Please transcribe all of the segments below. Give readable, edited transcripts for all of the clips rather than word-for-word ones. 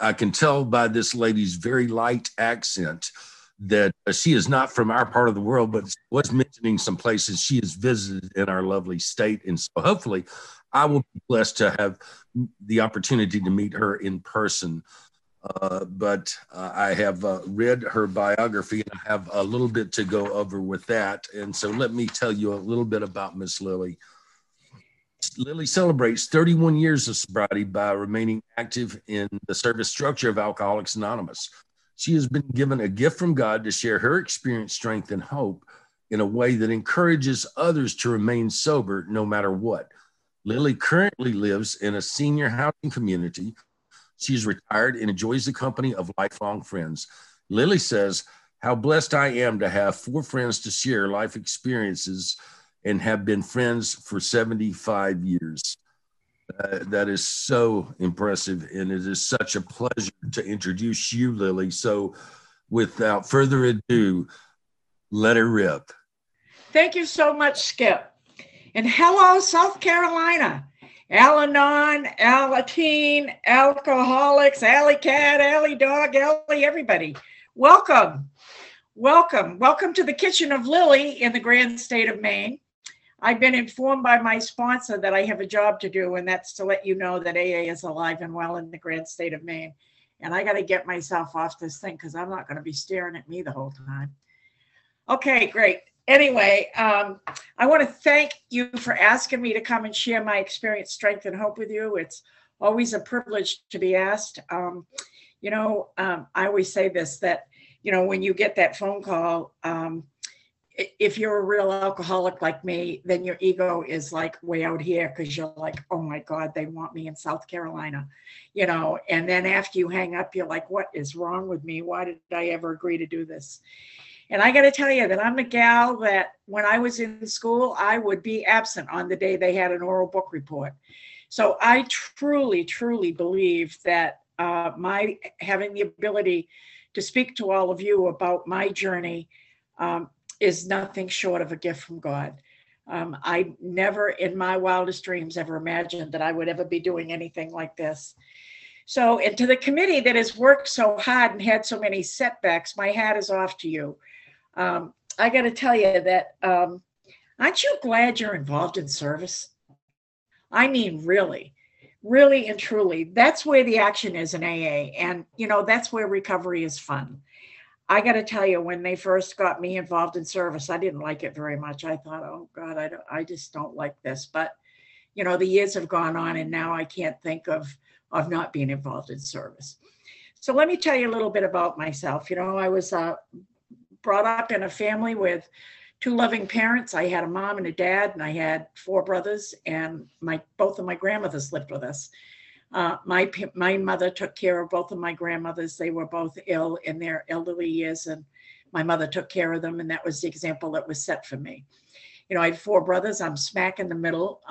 I can tell by this lady's very light accent that she is not from our part of the world, but was mentioning some places she has visited in our lovely state. And so hopefully I will be blessed to have the opportunity to meet her in person. But I have read her biography, and I have a little bit to go over with that. And so let me tell you a little bit about Miss Lily. Lily celebrates 31 years of sobriety by remaining active in the service structure of Alcoholics Anonymous. She has been given a gift from God to share her experience, strength, and hope in a way that encourages others to remain sober no matter what. Lily currently lives in a senior housing community. She's retired and enjoys the company of lifelong friends. Lily says, "How blessed I am to have 4 friends to share life experiences and have been friends for 75 years. That is so impressive, and it is such a pleasure to introduce you, Lily. So without further ado, let her rip. Thank you so much, Skip. And hello, South Carolina. Al-Anon, Al-Lateen, Alcoholics, Alley Cat, Alley Dog, Alley everybody. Welcome. Welcome to the Kitchen of Lily in the grand state of Maine. I've been informed by my sponsor that I have a job to do, and that's to let you know that AA is alive and well in the grand state of Maine. And I got to get myself off this thing because I'm not going to be staring at me the whole time. Okay, great. Anyway, I want to thank you for asking me to come and share my experience, strength, and hope with you. It's always a privilege to be asked. I always say this, that, when you get that phone call, if you're a real alcoholic like me, then your ego is like way out here because you're like, oh my God, they want me in South Carolina, and then after you hang up, you're like, what is wrong with me? Why did I ever agree to do this? And I got to tell you that I'm a gal that when I was in school, I would be absent on the day they had an oral book report. So I truly, truly believe that my having the ability to speak to all of you about my journey is nothing short of a gift from God. I never in my wildest dreams ever imagined that I would ever be doing anything like this. So, and to the committee that has worked so hard and had so many setbacks, my hat is off to you. I got to tell you that, aren't you glad you're involved in service? I mean, really and truly, that's where the action is in AA. And, that's where recovery is fun. I got to tell you, when they first got me involved in service, I didn't like it very much. I thought, oh God, I just don't like this. But, the years have gone on and now I can't think of not being involved in service. So let me tell you a little bit about myself. I was brought up in a family with 2 loving parents. I had a mom and a dad, and I had 4 brothers, and both of my grandmothers lived with us. My mother took care of both of my grandmothers. They were both ill in their elderly years, and my mother took care of them, and that was the example that was set for me. I had 4 brothers. I'm smack in the middle.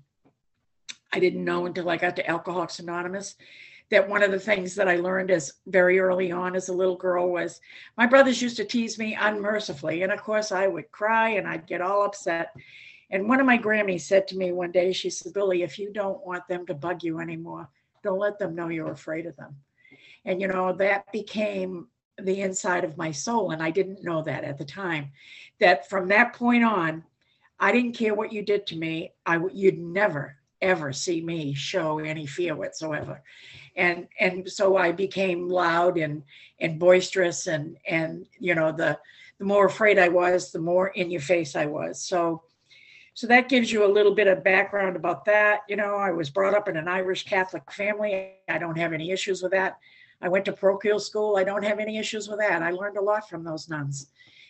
I didn't know until I got to Alcoholics Anonymous that one of the things that I learned as very early on as a little girl was my brothers used to tease me unmercifully. And of course I would cry and I'd get all upset. And one of my Grammies said to me one day, she said, "Billy, if you don't want them to bug you anymore, don't let them know you're afraid of them." And, that became the inside of my soul. And I didn't know that at the time, that from that point on, I didn't care what you did to me. You'd never, ever see me show any fear whatsoever. And so I became loud and boisterous, and the more afraid I was, the more in your face I was. So that gives you a little bit of background about that. I was brought up in an Irish Catholic family. I don't have any issues with that. I went to parochial school. I don't have any issues with that. I learned a lot from those nuns.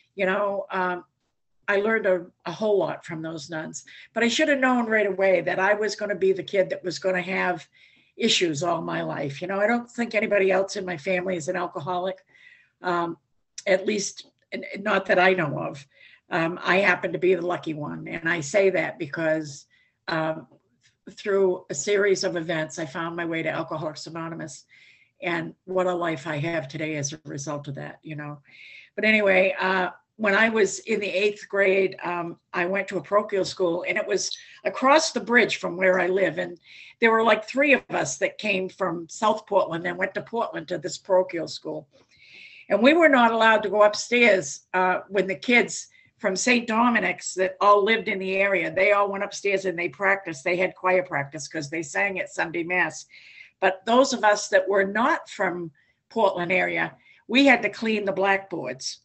I learned a whole lot from those nuns, but I should have known right away that I was going to be the kid that was going to have issues all my life. I don't think anybody else in my family is an alcoholic, at least not that I know of. I happen to be the lucky one. And I say that because through a series of events, I found my way to Alcoholics Anonymous, and what a life I have today as a result of that, But anyway, when I was in the 8th grade, I went to a parochial school, and it was across the bridge from where I live. And there were like 3 of us that came from South Portland and went to Portland to this parochial school. And we were not allowed to go upstairs when the kids from St. Dominic's that all lived in the area, they all went upstairs and they practiced. They had choir practice because they sang at Sunday Mass. But those of us that were not from Portland area, we had to clean the blackboards.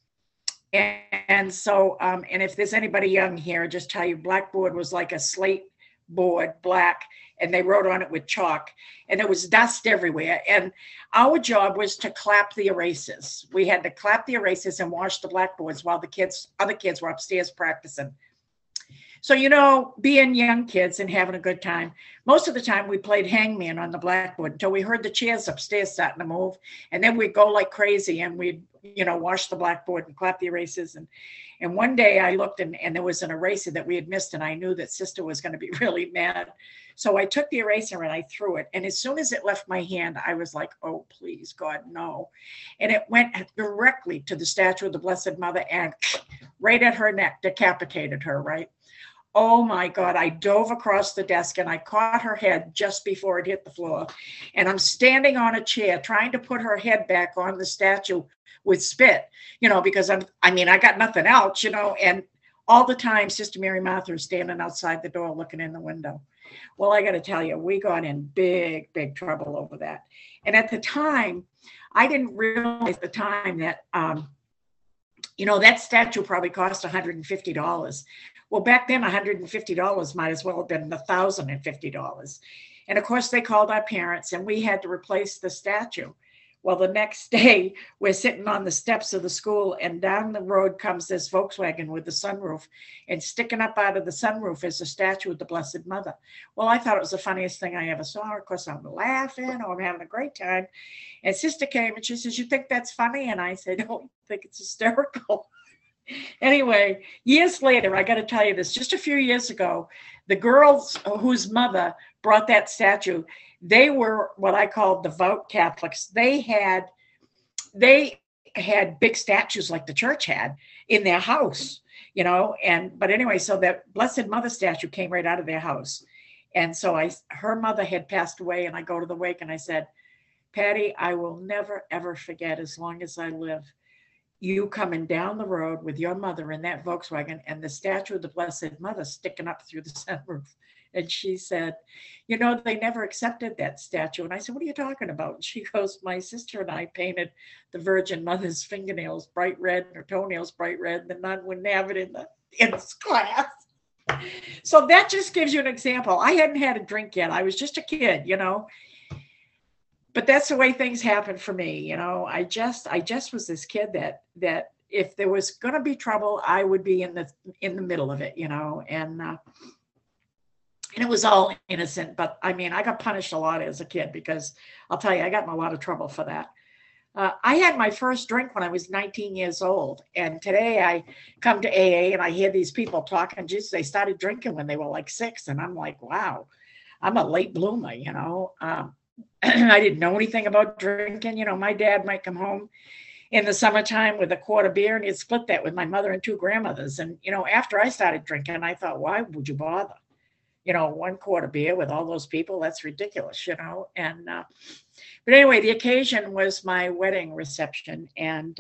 And so, and if there's anybody young here, just tell you, blackboard was like a slate board, black, and they wrote on it with chalk, and there was dust everywhere. And our job was to clap the erasers. We had to clap the erasers and wash the blackboards while the other kids were upstairs practicing. So, you know, being young kids and having a good time, most of the time we played hangman on the blackboard until we heard the chairs upstairs starting to move. And then we'd go like crazy and we'd, you know, wash the blackboard and clap the erasers. And one day I looked and there was an eraser that we had missed, and I knew that sister was going to be really mad. So I took the eraser and I threw it. And as soon as it left my hand, I was like, oh, please, God, no. And it went directly to the statue of the Blessed Mother and right at her neck, decapitated her, right? Oh my God, I dove across the desk and I caught her head just before it hit the floor. And I'm standing on a chair trying to put her head back on the statue with spit, you know, because I got nothing else, you know, and all the time Sister Mary Martha is standing outside the door looking in the window. Well, I got to tell you, we got in big, big trouble over that. And at the time, I didn't realize at the time that, you know, that statue probably cost $150. Well, back then, $150 might as well have been $1,050. And of course, they called our parents and we had to replace the statue. Well, the next day, we're sitting on the steps of the school and down the road comes this Volkswagen with the sunroof, and sticking up out of the sunroof is a statue of the Blessed Mother. Well, I thought it was the funniest thing I ever saw. Of course, I'm laughing, or I'm having a great time. And sister came and she says, you think that's funny? And I said, oh, I think it's hysterical. Anyway, years later, I got to tell you this, just a few years ago, the girls whose mother brought that statue, they were what I called devout Catholics. They had big statues like the church had in their house, you know, but anyway, so that Blessed Mother statue came right out of their house. And so her mother had passed away, and I go to the wake and I said, Patty, I will never, ever forget as long as I live, you coming down the road with your mother in that Volkswagen and the statue of the Blessed Mother sticking up through the sunroof. And she said, you know, they never accepted that statue. And I said, what are you talking about? And she goes, my sister and I painted the Virgin Mother's fingernails bright red and her toenails bright red. The nun wouldn't have it in this class. So that just gives you an example. I hadn't had a drink yet. I was just a kid, you know. But that's the way things happened for me. You know, I just was this kid that if there was going to be trouble, I would be in the middle of it, you know, and it was all innocent. But I mean, I got punished a lot as a kid because I'll tell you, I got in a lot of trouble for that. I had my first drink when I was 19 years old. And today I come to AA and I hear these people talking, just they started drinking when they were like 6. And I'm like, wow, I'm a late bloomer, you know. I didn't know anything about drinking. You know, my dad might come home in the summertime with a quart of beer and he'd split that with my mother and 2 grandmothers. And, you know, after I started drinking, I thought, why would you bother? You know, 1 quart of beer with all those people, that's ridiculous, you know. And, but anyway, the occasion was my wedding reception. And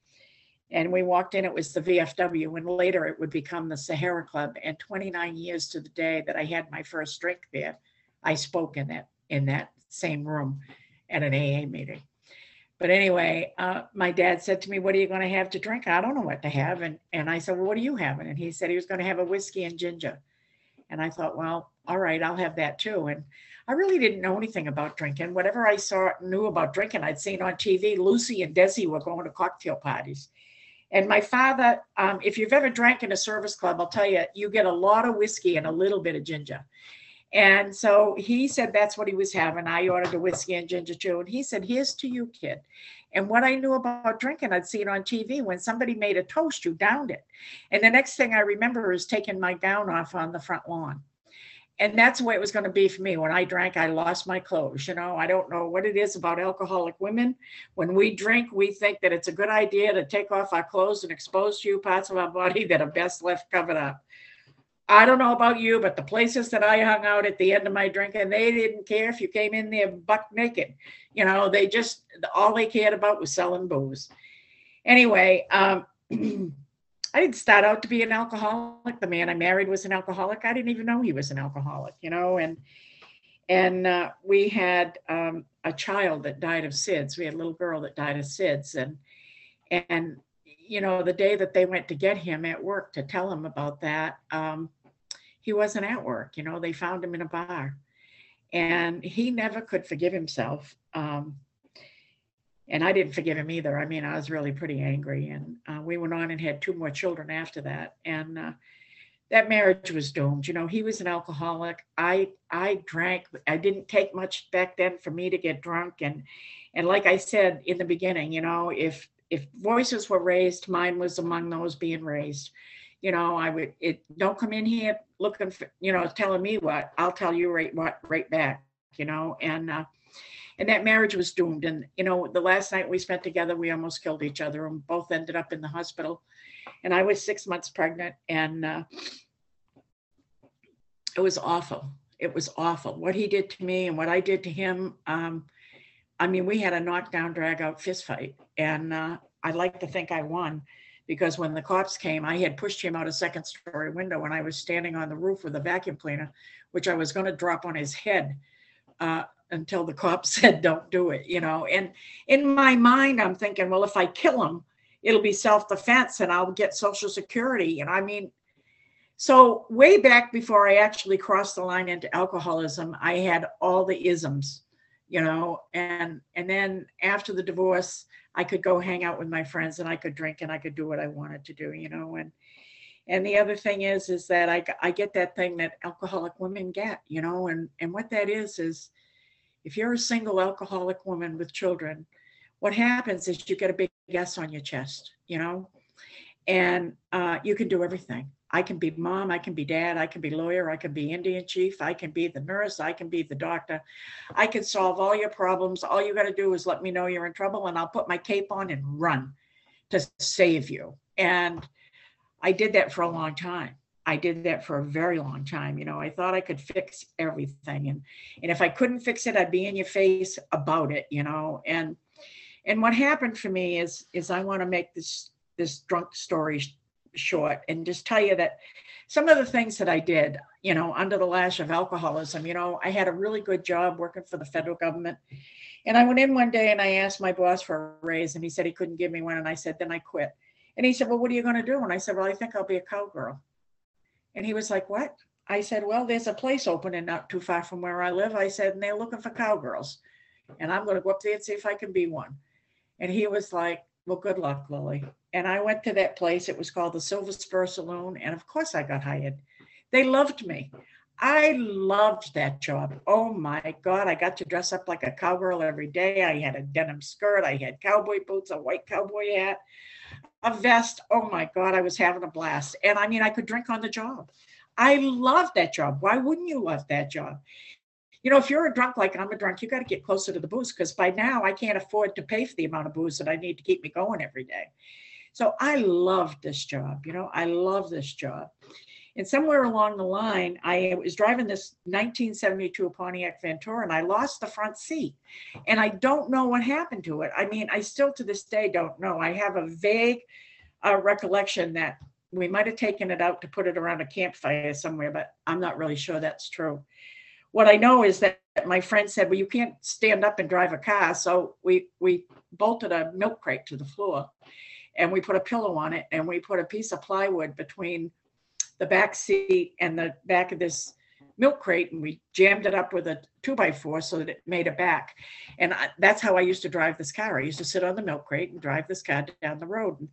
we walked in, it was the VFW, and later it would become the Sahara Club. And 29 years to the day that I had my first drink there, I spoke in that same room at an AA meeting. But anyway, my dad said to me, what are you going to have to drink? I don't know what to have. And I said, well, what are you having? And he said he was going to have a whiskey and ginger. And I thought, well, all right, I'll have that too. And I really didn't know anything about drinking. Whatever I knew about drinking, I'd seen on TV. Lucy and Desi were going to cocktail parties. And my father, if you've ever drank in a service club, I'll tell you, you get a lot of whiskey and a little bit of ginger. And so he said that's what he was having. I ordered a whiskey and ginger too. And he said, here's to you, kid. And what I knew about drinking, I'd seen on TV. When somebody made a toast, you downed it. And the next thing I remember is taking my gown off on the front lawn. and that's the way it was going to be for me. When I drank, I lost my clothes. You know, I don't know what it is about alcoholic women. When we drink, we think that it's a good idea to take off our clothes and expose to you parts of our body that are best left covered up. I don't know about you, but the places that I hung out at the end of my drinking, they didn't care if you came in there buck naked. You know, they just, all they cared about was selling booze. Anyway, I didn't start out to be an alcoholic. The man I married was an alcoholic. I didn't even know he was an alcoholic, you know, and we had a child that died of SIDS. We had a little girl that died of SIDS, and you know, the day that they went to get him at work to tell him about that, he wasn't at work. You know, they found him in a bar, and he never could forgive himself. And I didn't forgive him either. I mean, I was really pretty angry, and we went on and had 2 more children after that, and that marriage was doomed. You know, he was an alcoholic. I drank. I didn't take much back then for me to get drunk, and like I said in the beginning, you know, if voices were raised, mine was among those being raised. You know, don't come in here looking for, you know, telling me what, I'll tell you right back, you know, and that marriage was doomed. And, you know, the last night we spent together, we almost killed each other and both ended up in the hospital. And I was 6 months pregnant, and it was awful. It was awful. What he did to me and what I did to him. I mean, we had a knockdown, drag out fist fight. And I'd like to think I won, because when the cops came, I had pushed him out a 2nd-story window, and I was standing on the roof with a vacuum cleaner, which I was going to drop on his head until the cops said, don't do it, you know. And in my mind, I'm thinking, well, if I kill him, it'll be self-defense and I'll get Social Security. And I mean, so way back before I actually crossed the line into alcoholism, I had all the isms, you know, and then after the divorce, I could go hang out with my friends and I could drink and I could do what I wanted to do, you know. And the other thing is that I get that thing that alcoholic women get, you know, and what that is if you're a single alcoholic woman with children, what happens is you get a big S on your chest, you know, and you can do everything. I can be mom, I can be dad, I can be lawyer, I can be Indian chief, I can be the nurse, I can be the doctor. I can solve all your problems. All you got to do is let me know you're in trouble, and I'll put my cape on and run to save you. And I did that for a long time. I did that for a very long time. You know, I thought I could fix everything. And if I couldn't fix it, I'd be in your face about it, you know. And what happened for me is I want to make this drunk story short and just tell you that some of the things that I did, you know, under the lash of alcoholism, you know, I had a really good job working for the federal government. And I went in one day and I asked my boss for a raise, and he said he couldn't give me one. And I said, then I quit. And he said, well, what are you going to do? And I said, well, I think I'll be a cowgirl. And he was like, what? I said, well, there's a place opening not too far from where I live. I said, and they're looking for cowgirls. And I'm going to go up there and see if I can be one. And he was like, well, good luck, Lily. And I went to that place. It was called the Silver Spur Saloon. And of course I got hired. They loved me. I loved that job. Oh my God. I got to dress up like a cowgirl every day. I had a denim skirt. I had cowboy boots, a white cowboy hat, a vest. Oh my God. I was having a blast. And I mean, I could drink on the job. I loved that job. Why wouldn't you love that job? You know, if you're a drunk like I'm a drunk, you got to get closer to the booze, because by now I can't afford to pay for the amount of booze that I need to keep me going every day. So I loved this job. You know, I love this job. And somewhere along the line, I was driving this 1972 Pontiac Ventura, and I lost the front seat. And I don't know what happened to it. I mean, I still to this day don't know. I have a vague recollection that we might have taken it out to put it around a campfire somewhere, but I'm not really sure that's true. What I know is that my friend said, well, you can't stand up and drive a car. So we bolted a milk crate to the floor, and we put a pillow on it, and we put a piece of plywood between the back seat and the back of this milk crate, and we jammed it up with a 2x4 so that it made a back. And that's how I used to drive this car. I used to sit on the milk crate and drive this car down the road. And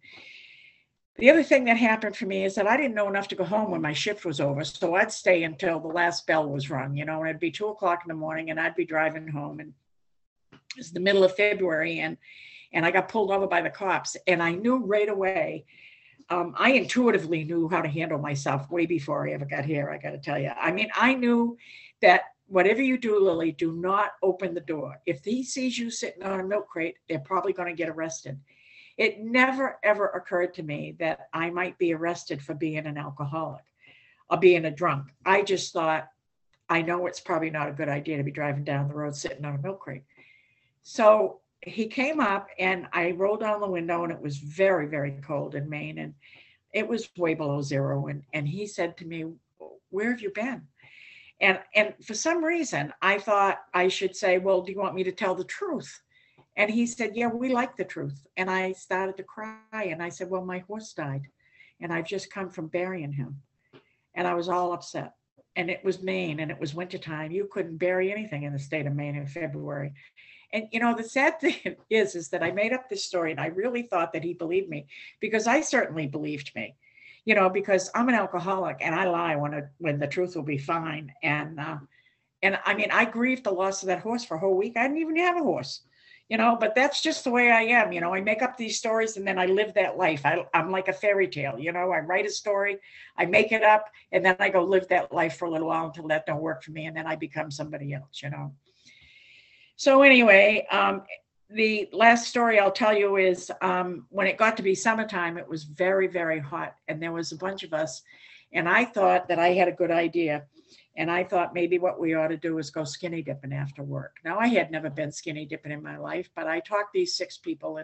the other thing that happened for me is that I didn't know enough to go home when my shift was over. So I'd stay until the last bell was rung, you know, and it'd be 2:00 in the morning, and I'd be driving home. And it was the middle of February, and I got pulled over by the cops. And I knew right away I intuitively knew how to handle myself way before I ever got here. I got to tell you. I mean, I knew that whatever you do, Lily, do not open the door. If he sees you sitting on a milk crate, they're probably going to get arrested. It never, ever occurred to me that I might be arrested for being an alcoholic or being a drunk. I just thought, I know it's probably not a good idea to be driving down the road sitting on a milk crate. So he came up and I rolled down the window and it was very, very cold in Maine and it was way below zero. And he said to me, where have you been? And for some reason, I thought I should say, well, do you want me to tell the truth? And he said, yeah, we like the truth. And I started to cry. And I said, well, my horse died. And I've just come from burying him. And I was all upset. And it was Maine and it was wintertime. You couldn't bury anything in the state of Maine in February. And you know, the sad thing is that I made up this story and I really thought that he believed me because I certainly believed me, you know, because I'm an alcoholic and I lie when the truth will be fine. And I mean, I grieved the loss of that horse for a whole week. I didn't even have a horse, you know, but that's just the way I am. You know, I make up these stories and then I live that life. I'm like a fairy tale, you know, I write a story, I make it up, and then I go live that life for a little while until that don't work for me. And then I become somebody else, you know. So anyway, the last story I'll tell you is when it got to be summertime, it was very, very hot. And there was a bunch of us. And I thought that I had a good idea. And I thought maybe what we ought to do is go skinny dipping after work. Now, I had never been skinny dipping in my life, but I talked these 5 people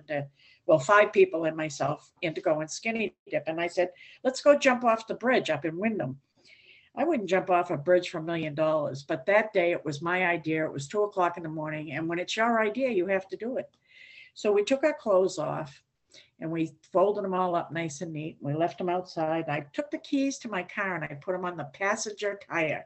and myself into going skinny dip. And I said, let's go jump off the bridge up in Windham. I wouldn't jump off a bridge for $1 million, but that day it was my idea. It was 2:00 in the morning. And when it's your idea, you have to do it. So we took our clothes off and we folded them all up nice and neat. We left them outside. I took the keys to my car and I put them on the passenger tire.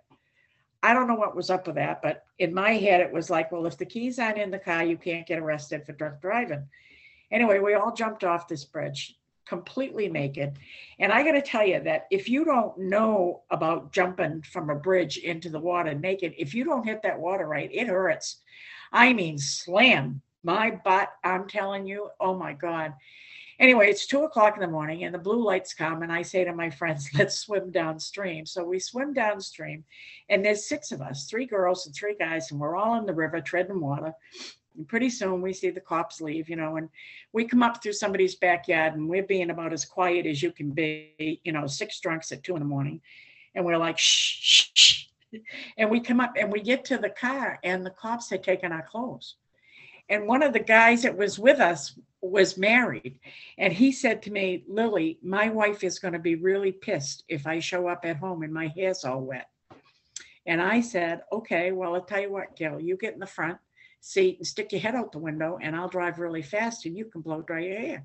I don't know what was up with that, but in my head, it was like, well, if the keys aren't in the car, you can't get arrested for drunk driving. Anyway, we all jumped off this bridge completely naked. And I got to tell you that if you don't know about jumping from a bridge into the water naked, if you don't hit that water right, it hurts. I mean, slam my butt. I'm telling you, oh my God. Anyway, it's 2:00 in the morning and the blue lights come and I say to my friends, let's swim downstream. So we swim downstream and there's 6 of us, 3 girls and 3 guys, and we're all in the river treading water. And pretty soon we see the cops leave, you know, and we come up through somebody's backyard and we're being about as quiet as you can be, you know, 6 drunks at 2 a.m. And we're like, shh, shh, shh. And we come up and we get to the car and the cops had taken our clothes. And one of the guys that was with us was married. And he said to me, Lily, my wife is going to be really pissed if I show up at home and my hair's all wet. And I said, okay, well, I'll tell you what, Gil, you get in the front seat and stick your head out the window and I'll drive really fast and you can blow dry your hair.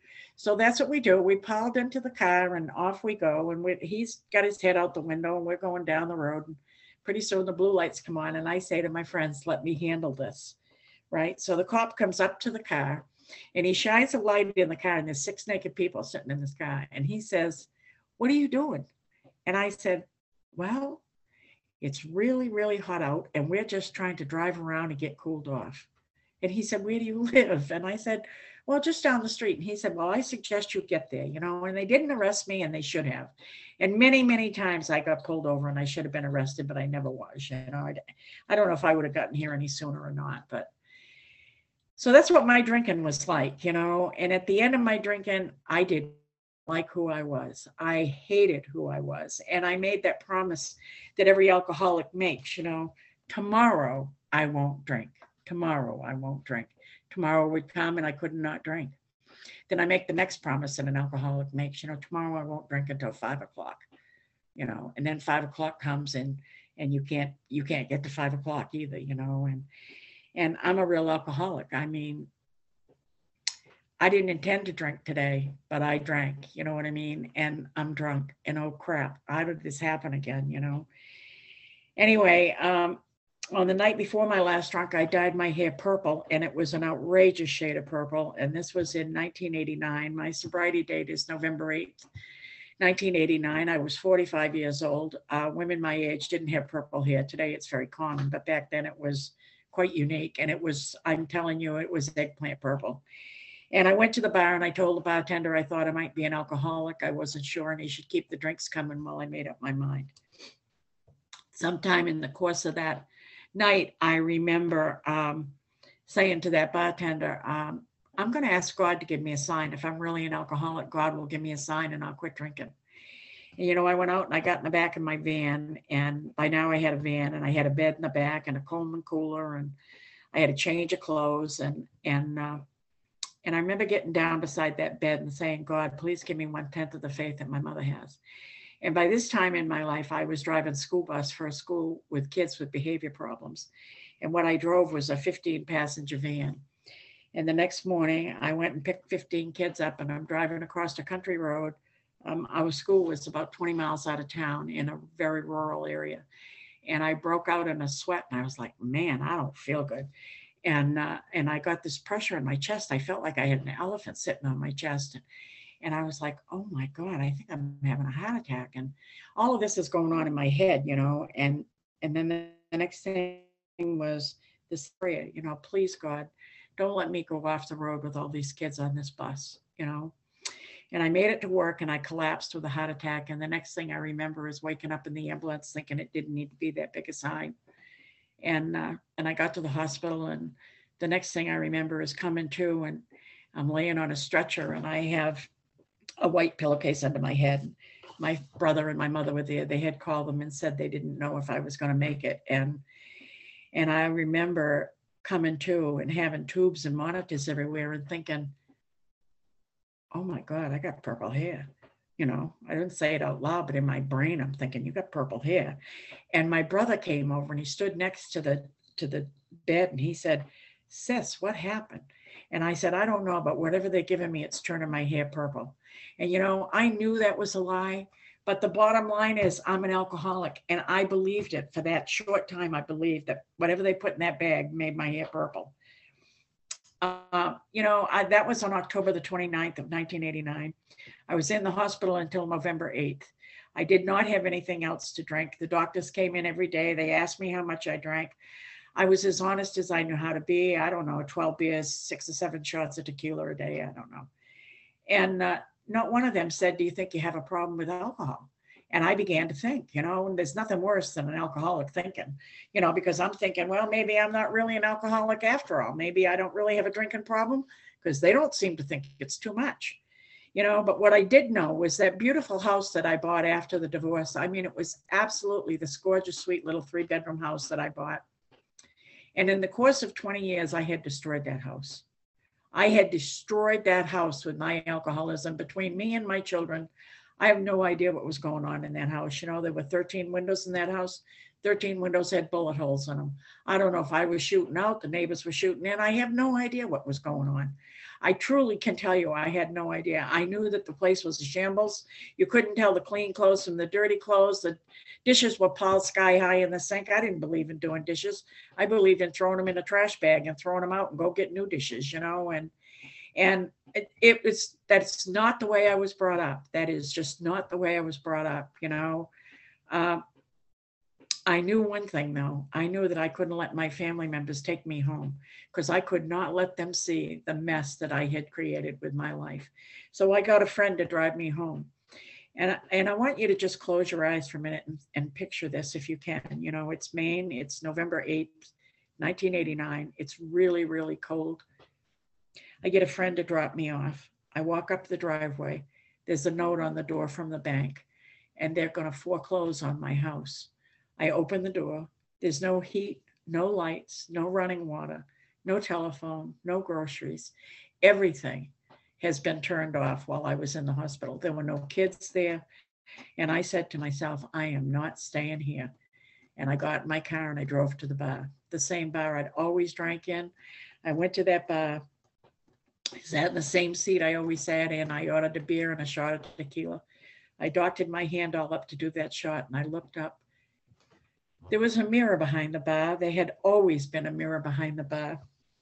So that's what we do. We piled into the car and off we go. And he's got his head out the window and we're going down the road. And pretty soon the blue lights come on and I say to my friends, let me handle this. Right. So the cop comes up to the car and he shines a light in the car and there's 6 naked people sitting in this car. And he says, what are you doing? And I said, well, it's really, really hot out and we're just trying to drive around and get cooled off. And he said, where do you live? And I said, well, just down the street. And he said, well, I suggest you get there, you know, and they didn't arrest me and they should have. And many, many times I got pulled over and I should have been arrested, but I never was, you know. I don't know if I would have gotten here any sooner or not, but so that's what my drinking was like, you know. And at the end of my drinking, I did like who I was. I hated who I was. And I made that promise that every alcoholic makes, you know, tomorrow I won't drink. Tomorrow I won't drink. Tomorrow would come and I could not drink. Then I make the next promise that an alcoholic makes, you know, tomorrow I won't drink until 5:00, you know, and then 5:00 comes and you can't get to 5:00 either, you know, and I'm a real alcoholic. I mean, I didn't intend to drink today, but I drank, you know what I mean? And I'm drunk and oh crap, how did this happen again, you know? Anyway, on the night before my last drunk, I dyed my hair purple and it was an outrageous shade of purple. And this was in 1989. My sobriety date is November 8th, 1989. I was 45 years old. Women my age didn't have purple hair. Today it's very common, but back then it was quite unique. And it was, I'm telling you, it was eggplant purple. And I went to the bar and I told the bartender I thought I might be an alcoholic. I wasn't sure, and he should keep the drinks coming while I made up my mind. Sometime in the course of that night, I remember saying to that bartender, I'm going to ask God to give me a sign. If I'm really an alcoholic, God will give me a sign and I'll quit drinking. And, I went out and I got in the back of my van, and by now I had a van and I had a bed in the back and a Coleman cooler, and I had a change of clothes, and I remember getting down beside that bed and saying, God, please give me 1/10 of the faith that my mother has. And by this time in my life, I was driving school bus for a school with kids with behavior problems. And what I drove was a 15-passenger van. And the next morning, I went and picked 15 kids up, and I'm driving across a country road. Our school was about 20 miles out of town in a very rural area. And I broke out in a sweat, and I was like, man, I don't feel good. And I got this pressure in my chest. I felt like I had an elephant sitting on my chest. And I was like, oh my God, I think I'm having a heart attack. And all of this is going on in my head, and then the next thing was this prayer, please God, don't let me go off the road with all these kids on this bus, And I made it to work and I collapsed with a heart attack. And the next thing I remember is waking up in the ambulance thinking it didn't need to be that big a sign. And I got to the hospital, and the next thing I remember is coming to, and I'm laying on a stretcher, and I have a white pillowcase under my head. My brother and my mother were there. They had called them and said they didn't know if I was going to make it. And I remember coming to and having tubes and monitors everywhere and thinking, oh my God, I got purple hair. I didn't say it out loud, but in my brain, I'm thinking, you got purple hair. And my brother came over and he stood next to the bed, and he said, sis, what happened? And I said, I don't know, but whatever they're giving me, it's turning my hair purple. And, I knew that was a lie, but the bottom line is I'm an alcoholic, and I believed it for that short time. I believed that whatever they put in that bag made my hair purple. That was on October the 29th of 1989. I was in the hospital until November 8th. I did not have anything else to drink. The doctors came in every day. They asked me how much I drank. I was as honest as I knew how to be. I don't know, 12 beers, 6 or 7 shots of tequila a day. I don't know. And not one of them said, do you think you have a problem with alcohol? And I began to think, there's nothing worse than an alcoholic thinking, because I'm thinking, well, maybe I'm not really an alcoholic after all. Maybe I don't really have a drinking problem, because they don't seem to think it's too much, But what I did know was that beautiful house that I bought after the divorce. I mean, it was absolutely this gorgeous, sweet little 3-bedroom house that I bought. And in the course of 20 years, I had destroyed that house. I had destroyed that house with my alcoholism. Between me and my children, I have no idea what was going on in that house. There were 13 windows in that house. 13 windows had bullet holes in them. I don't know if I was shooting out, the neighbors were shooting in. I have no idea what was going on. I truly can tell you I had no idea. I knew that the place was a shambles. You couldn't tell the clean clothes from the dirty clothes. The dishes were piled sky high in the sink. I didn't believe in doing dishes. I believed in throwing them in a trash bag and throwing them out and go get new dishes, and that's not the way I was brought up. That is just not the way I was brought up, I knew one thing though. I knew that I couldn't let my family members take me home, because I could not let them see the mess that I had created with my life. So I got a friend to drive me home. And I want you to just close your eyes for a minute and picture this if you can. It's Maine, it's November 8th, 1989. It's really, really cold. I get a friend to drop me off. I walk up the driveway. There's a note on the door from the bank, and they're going to foreclose on my house. I open the door. There's no heat, no lights, no running water, no telephone, no groceries. Everything has been turned off while I was in the hospital. There were no kids there. And I said to myself, I am not staying here. And I got in my car and I drove to the bar, the same bar I'd always drank in. I went to that bar. I sat in the same seat I always sat in. I ordered a beer and a shot of tequila. I doctored my hand all up to do that shot, and I looked up. There was a mirror behind the bar. There had always been a mirror behind the bar.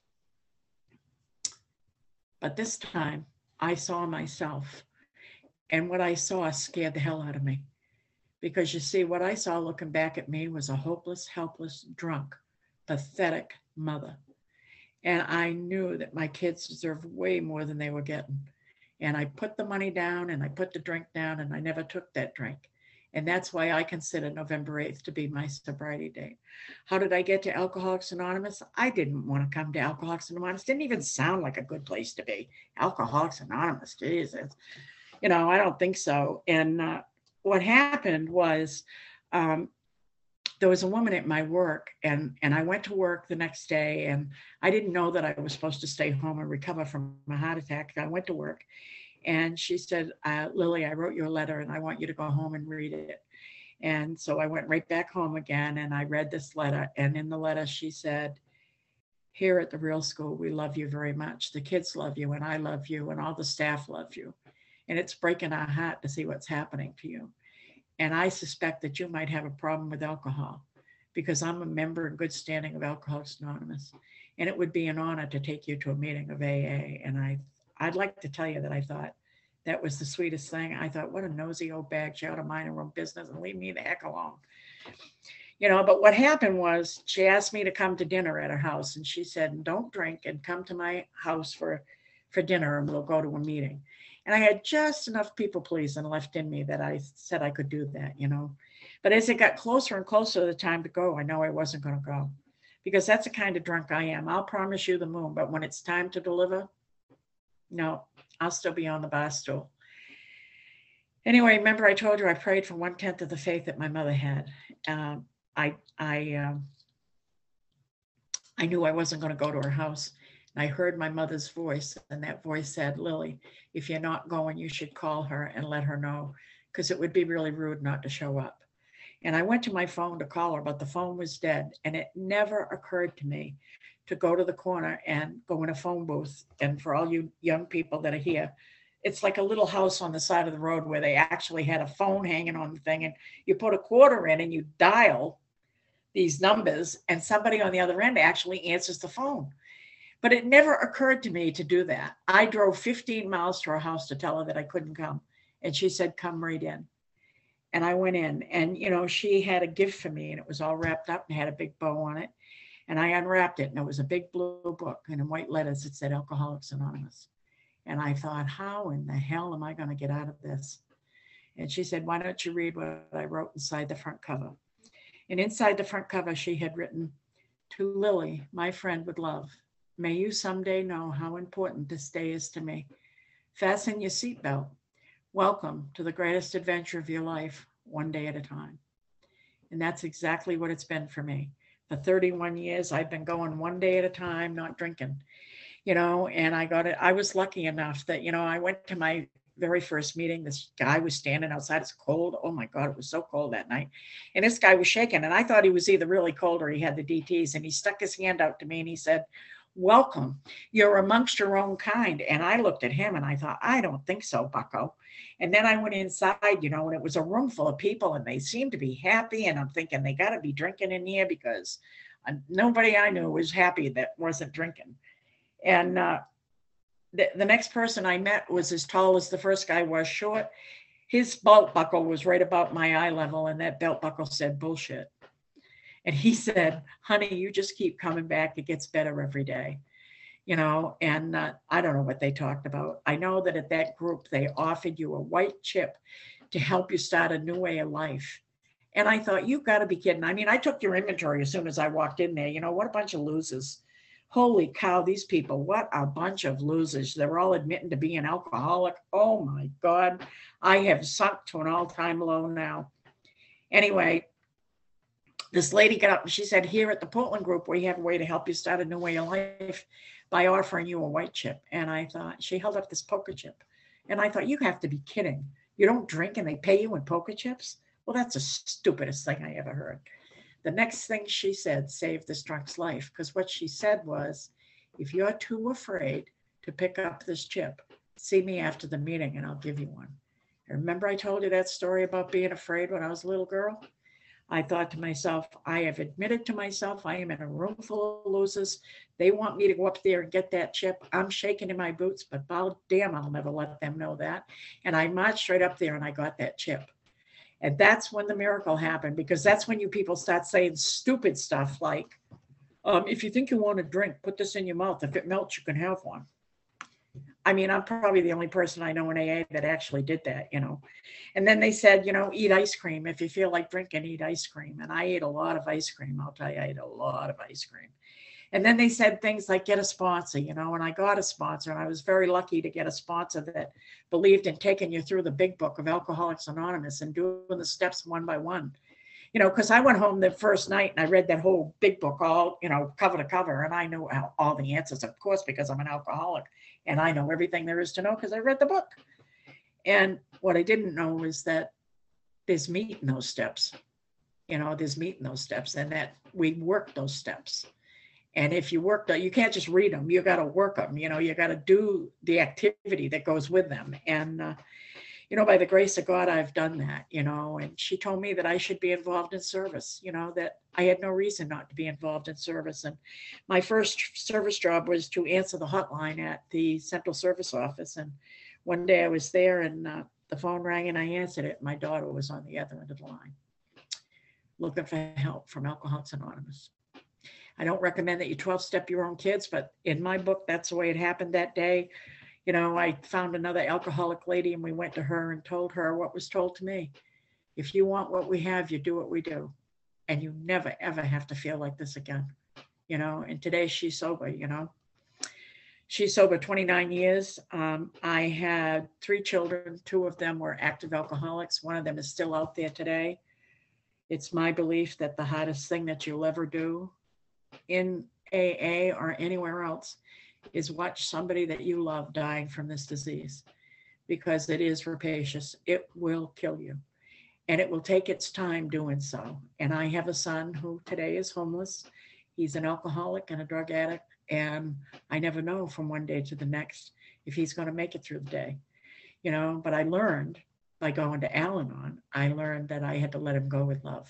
But this time, I saw myself, and what I saw scared the hell out of me. Because you see, what I saw looking back at me was a hopeless, helpless, drunk, pathetic mother. And I knew that my kids deserved way more than they were getting. And I put the money down and I put the drink down and I never took that drink. And that's why I consider November 8th to be my sobriety date. How did I get to Alcoholics Anonymous? I didn't want to come to Alcoholics Anonymous. Didn't even sound like a good place to be. Alcoholics Anonymous, Jesus. I don't think so. And what happened was um, there was a woman at my work, and I went to work the next day, and I didn't know that I was supposed to stay home and recover from a heart attack. I went to work, and she said, Lily, I wrote you a letter, and I want you to go home and read it. And so I went right back home again, and I read this letter. And in the letter, she said, here at the Real School, we love you very much. The kids love you, and I love you, and all the staff love you. And it's breaking our heart to see what's happening to you. And I suspect that you might have a problem with alcohol, because I'm a member in good standing of Alcoholics Anonymous. And it would be an honor to take you to a meeting of AA. And I'd like to tell you that I thought that was the sweetest thing. I thought, what a nosy old bag. She ought to mind her own business and leave me the heck alone. But what happened was she asked me to come to dinner at her house. And she said, don't drink and come to my house for dinner and we'll go to a meeting. And I had just enough people pleasing left in me that I said I could do that, But as it got closer and closer to the time to go, I know I wasn't going to go, because that's the kind of drunk I am. I'll promise you the moon, but when it's time to deliver, no, I'll still be on the bar stool. Anyway, remember I told you I prayed for 1/10 of the faith that my mother had. I knew I wasn't going to go to her house. I heard my mother's voice, and that voice said, Lily, if you're not going, you should call her and let her know, because it would be really rude not to show up. And I went to my phone to call her, but the phone was dead. And it never occurred to me to go to the corner and go in a phone booth. And for all you young people that are here, it's like a little house on the side of the road where they actually had a phone hanging on the thing, and you put a quarter in and you dial these numbers, and somebody on the other end actually answers the phone. But it never occurred to me to do that. I drove 15 miles to her house to tell her that I couldn't come. And she said, come right in. And I went in, and, she had a gift for me, and it was all wrapped up and had a big bow on it. And I unwrapped it, and it was a big blue book, and in white letters, it said Alcoholics Anonymous. And I thought, how in the hell am I going to get out of this? And she said, why don't you read what I wrote inside the front cover? And inside the front cover, she had written, to Lily, my friend with love. May you someday know how important this day is to me. Fasten your seatbelt. Welcome to the greatest adventure of your life, one day at a time. And that's exactly what it's been for me. For 31 years, I've been going one day at a time, not drinking, and I got it. I was lucky enough that, I went to my very first meeting. This guy was standing outside. It's cold. Oh my God, it was so cold that night. And this guy was shaking, and I thought he was either really cold or he had the DTs. And he stuck his hand out to me and he said, welcome, you're amongst your own kind. And I looked at him and I thought, I don't think so, bucko. And then I went inside, and it was a room full of people and they seemed to be happy. And I'm thinking they got to be drinking in here, because nobody I knew was happy that wasn't drinking. And the next person I met was as tall as the first guy was, short. His belt buckle was right about my eye level, and that belt buckle said bullshit. And he said, honey, you just keep coming back. It gets better every day. And I don't know what they talked about. I know that at that group, they offered you a white chip to help you start a new way of life. And I thought, you've got to be kidding. I mean, I took your inventory as soon as I walked in there. What a bunch of losers. Holy cow, these people, what a bunch of losers. They're all admitting to being alcoholic. Oh my God, I have sunk to an all-time low now. Anyway, this lady got up and she said, here at the Portland group, we have a way to help you start a new way of life by offering you a white chip. And I thought, she held up this poker chip. And I thought, you have to be kidding. You don't drink and they pay you in poker chips? Well, that's the stupidest thing I ever heard. The next thing she said saved this drunk's life, because what she said was, if you're too afraid to pick up this chip, see me after the meeting and I'll give you one. And remember I told you that story about being afraid when I was a little girl? I thought to myself, I have admitted to myself, I am in a room full of losers. They want me to go up there and get that chip. I'm shaking in my boots, but damn, I'll never let them know that. And I marched straight up there and I got that chip. And that's when the miracle happened, because that's when you people start saying stupid stuff like, If you think you want a drink, put this in your mouth. If it melts, you can have one. I mean, I'm probably the only person I know in AA that actually did that, you know. And then they said, you know, eat ice cream. If you feel like drinking, eat ice cream. And I ate a lot of ice cream. I'll tell you, I ate a lot of ice cream. And then they said things like get a sponsor, you know, and I got a sponsor. And I was very lucky to get a sponsor that believed in taking you through the big book of Alcoholics Anonymous and doing the steps one by one. You know, because I went home the first night and I read that whole big book, all, you know, cover to cover. And I knew all the answers, of course, because I'm an alcoholic and I know everything there is to know because I read the book. And what I didn't know was that there's meat in those steps. You know, there's meat in those steps and that we work those steps. And if you work that, you can't just read them. You got to work them. You know, you got to do the activity that goes with them. And, you know, by the grace of God, I've done that, you know, and she told me that I should be involved in service, you know, that I had no reason not to be involved in service. And my first service job was to answer the hotline at the Central Service Office. And one day I was there and the phone rang and I answered it. My daughter was on the other end of the line looking for help from Alcoholics Anonymous. I don't recommend that you 12-step your own kids, but in my book, that's the way it happened that day. You know, I found another alcoholic lady and we went to her and told her what was told to me. If you want what we have, you do what we do. And you never, ever have to feel like this again. You know, and today she's sober, you know. She's sober 29 years. I had 3 children. 2 of them were active alcoholics. One of them is still out there today. It's my belief that the hardest thing that you'll ever do in AA or anywhere else is watch somebody that you love dying from this disease, because it is rapacious. It will kill you and it will take its time doing so. And I have a son who today is homeless. He's an alcoholic and a drug addict. And I never know from one day to the next if he's going to make it through the day, you know, but I learned by going to Al-Anon, I learned that I had to let him go with love.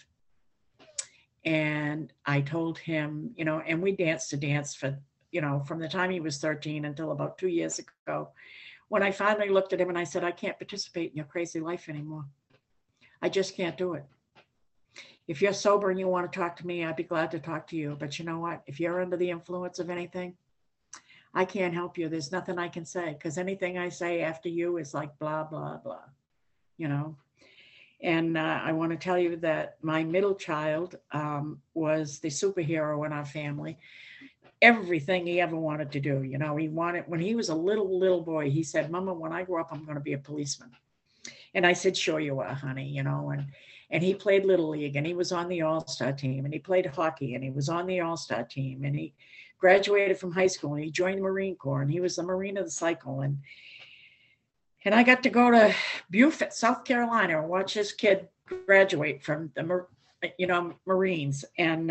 And I told him, you know, and we danced to dance for, you know, from the time he was 13 until about 2 years ago, when I finally looked at him and I said, I can't participate in your crazy life anymore. I just can't do it. If you're sober and you want to talk to me, I'd be glad to talk to you. But you know what? If you're under the influence of anything, I can't help you. There's nothing I can say, because anything I say after you is like blah, blah, blah, you know. And I want to tell you that my middle child was the superhero in our family. Everything he ever wanted to do, you know, he wanted, when he was a little boy, he said, Mama, when I grow up, I'm going to be a policeman. And I said, sure you are, honey, you know, and he played Little League and he was on the All-Star team and he played hockey and he was on the All-Star team and he graduated from high school and he joined the Marine Corps and he was the Marine of the Cycle. And I got to go to Beaufort, South Carolina, and watch this kid graduate from the, you know, Marines. And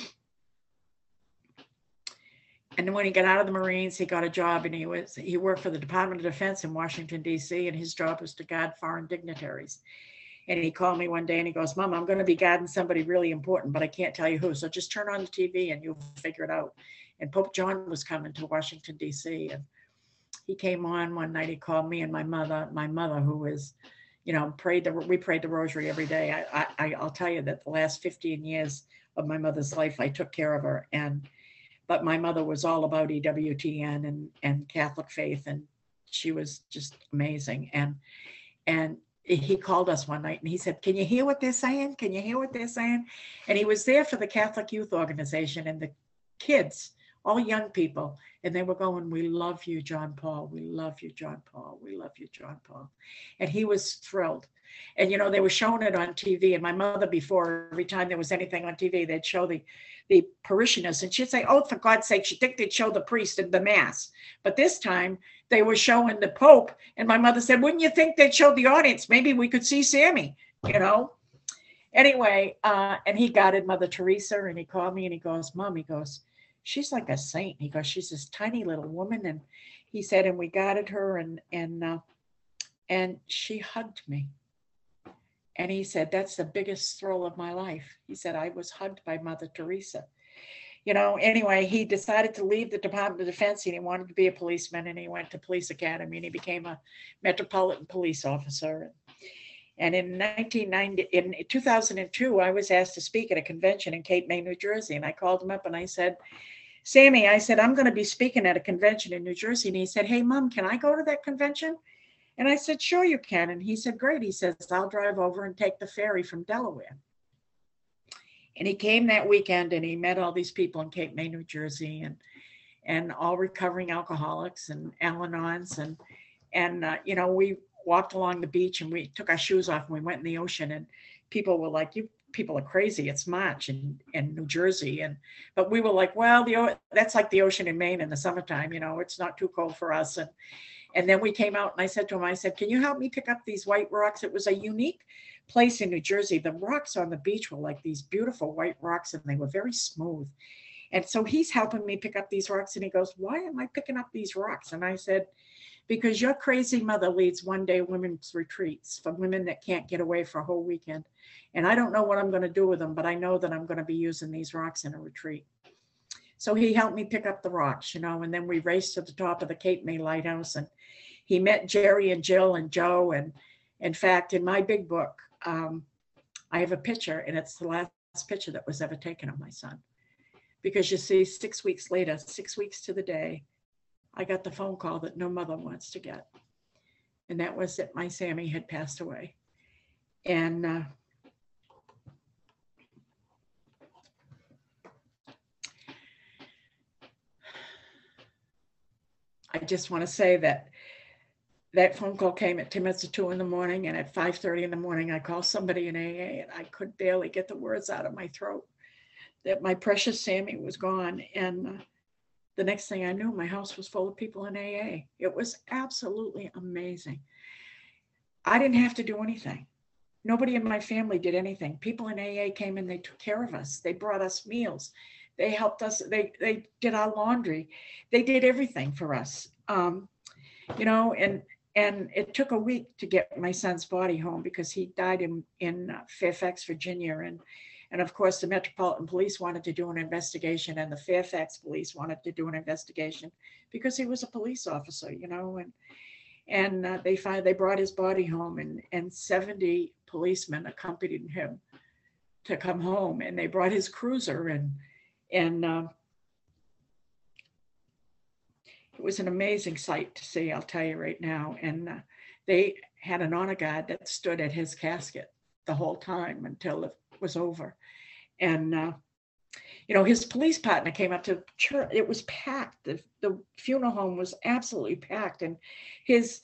then when he got out of the Marines, he got a job and he worked for the Department of Defense in Washington, D.C. And his job was to guard foreign dignitaries. And he called me one day and he goes, Mom, I'm going to be guarding somebody really important, but I can't tell you who. So just turn on the TV and you'll figure it out. And Pope John was coming to Washington, D.C. And he came on one night. He called me and my mother, who is, you know, we prayed the rosary every day. I'll tell you that the last 15 years of my mother's life, I took care of her. But my mother was all about EWTN and Catholic faith. And she was just amazing. And he called us one night and he said, can you hear what they're saying? Can you hear what they're saying? And he was there for the Catholic Youth Organization and the kids, all young people. And they were going, we love you, John Paul. We love you, John Paul. We love you, John Paul. And he was thrilled. And, you know, they were showing it on TV. And my mother, before, every time there was anything on TV, they'd show the parishioners. And she'd say, oh, for God's sake, she'd think they'd show the priest in the mass. But this time they were showing the Pope. And my mother said, wouldn't you think they'd show the audience? Maybe we could see Sammy, you know? Anyway, and he guided Mother Teresa and he called me and he goes, Mom, he goes, she's like a saint. He goes, she's this tiny little woman. And he said, and we guided her and she hugged me. And he said, that's the biggest thrill of my life. He said, I was hugged by Mother Teresa. You know, anyway, he decided to leave the Department of Defense and he wanted to be a policeman and he went to police academy and he became a Metropolitan Police officer. And in 2002, I was asked to speak at a convention in Cape May, New Jersey. And I called him up and I said, Sammy, I said, I'm going to be speaking at a convention in New Jersey. And he said, hey, Mom, can I go to that convention? And I said, sure, you can. And he said, great. He says, I'll drive over and take the ferry from Delaware. And he came that weekend and he met all these people in Cape May, New Jersey, and all recovering alcoholics and Al-Anons. And you know, we walked along the beach and we took our shoes off and we went in the ocean, and people were like, you people are crazy. It's March in New Jersey. But we were like, well, that's like the ocean in Maine in the summertime, you know, it's not too cold for us. And then we came out and I said to him, I said, can you help me pick up these white rocks? It was a unique place in New Jersey. The rocks on the beach were like these beautiful white rocks and they were very smooth. And so he's helping me pick up these rocks and he goes, why am I picking up these rocks? And I said, because your crazy mother leads one-day women's retreats for women that can't get away for a whole weekend. And I don't know what I'm going to do with them, but I know that I'm going to be using these rocks in a retreat. So he helped me pick up the rocks, you know, and then we raced to the top of the Cape May Lighthouse, and he met Jerry and Jill and Joe. And in fact, in my big book, I have a picture, and it's the last picture that was ever taken of my son. Because you see, 6 weeks later, 6 weeks to the day, I got the phone call that no mother wants to get. And that was that my Sammy had passed away. And I just want to say that that phone call came at 10 minutes to 2 in the morning, and at 5:30 in the morning, I called somebody in AA, and I could barely get the words out of my throat that my precious Sammy was gone. And the next thing I knew, my house was full of people in AA. It was absolutely amazing. I didn't have to do anything. Nobody in my family did anything. People in AA came and they took care of us. They brought us meals. They helped us. They did our laundry. They did everything for us. You know, and it took a week to get my son's body home because he died in Fairfax, Virginia. And of course, the Metropolitan Police wanted to do an investigation, and the Fairfax Police wanted to do an investigation because he was a police officer, you know. And they brought his body home, and 70 policemen accompanied him to come home, and they brought his cruiser, and it was an amazing sight to see, I'll tell you right now. And they had an honor guard that stood at his casket the whole time until it was over. And you know, his police partner came up to church. It was packed. The funeral home was absolutely packed. And his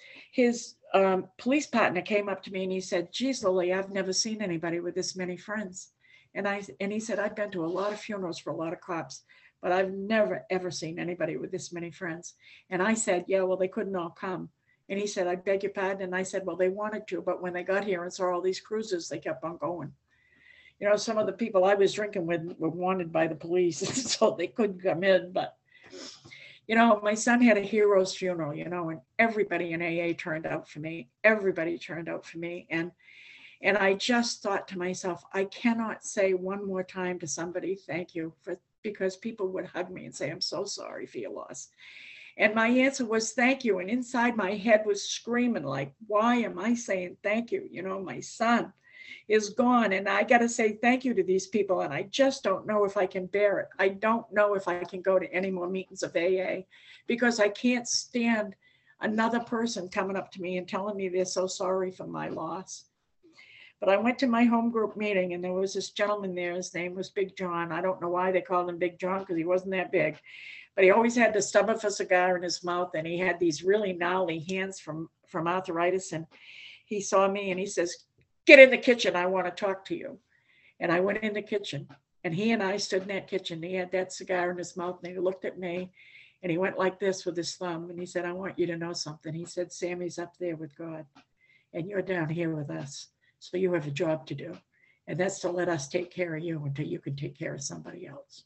police partner came up to me and he said, geez, Lily, I've never seen anybody with this many friends. And he said, I've been to a lot of funerals for a lot of cops, but I've never, ever seen anybody with this many friends. And I said, yeah, well, they couldn't all come. And he said, I beg your pardon. And I said, well, they wanted to, but when they got here and saw all these cruises, they kept on going. You know, some of the people I was drinking with were wanted by the police, so they couldn't come in. But, you know, my son had a hero's funeral, you know, and everybody in AA turned out for me. Everybody turned out for me. And I just thought to myself, I cannot say one more time to somebody, thank you, because people would hug me and say, I'm so sorry for your loss. And my answer was, thank you. And inside my head was screaming like, why am I saying thank you? You know, my son is gone, and I got to say thank you to these people. And I just don't know if I can bear it. I don't know if I can go to any more meetings of AA because I can't stand another person coming up to me and telling me they're so sorry for my loss. But I went to my home group meeting, and there was this gentleman there. His name was Big John. I don't know why they called him Big John because he wasn't that big, but he always had the stub of a cigar in his mouth, and he had these really gnarly hands from arthritis. And he saw me and he says, get in the kitchen. I want to talk to you. And I went in the kitchen, and he and I stood in that kitchen. He had that cigar in his mouth, and he looked at me, and he went like this with his thumb. And he said, I want you to know something. He said, Sammy's up there with God, and you're down here with us. So you have a job to do. And that's to let us take care of you until you can take care of somebody else.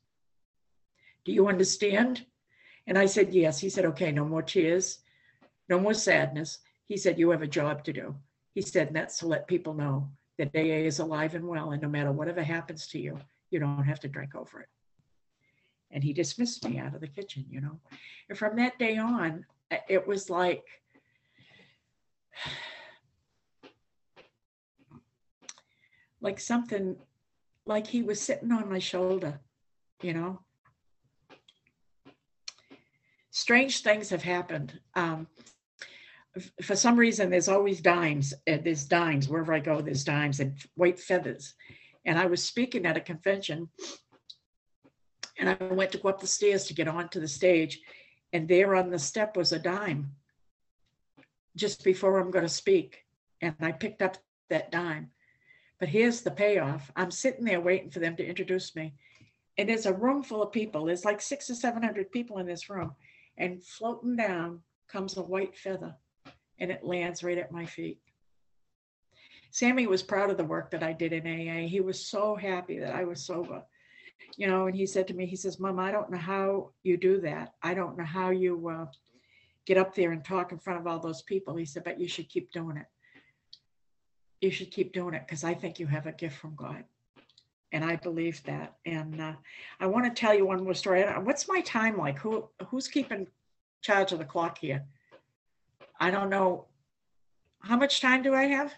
Do you understand? And I said, yes. He said, okay, no more tears, no more sadness. He said, you have a job to do. He said, and that's to let people know that AA is alive and well, and no matter whatever happens to you, you don't have to drink over it. And he dismissed me out of the kitchen, you know. And from that day on, it was like, like something, like he was sitting on my shoulder, you know. Strange things have happened. For some reason, there's always dimes. There's dimes wherever I go. There's dimes and white feathers. And I was speaking at a convention, and I went to go up the stairs to get onto the stage, and there on the step was a dime just before I'm going to speak. And I picked up that dime. But here's the payoff. I'm sitting there waiting for them to introduce me. And there's a room full of people. There's like 600 or 700 people in this room. And floating down comes a white feather, and it lands right at my feet. Sammy was proud of the work that I did in AA. He was so happy that I was sober, you know, and he said to me, he says, Mom, I don't know how you do that. I don't know how you get up there and talk in front of all those people. He said, but you should keep doing it. You should keep doing it because I think you have a gift from God. And I believe that. And I want to tell you one more story. What's my time like? Who's keeping charge of the clock here? I don't know. How much time do I have?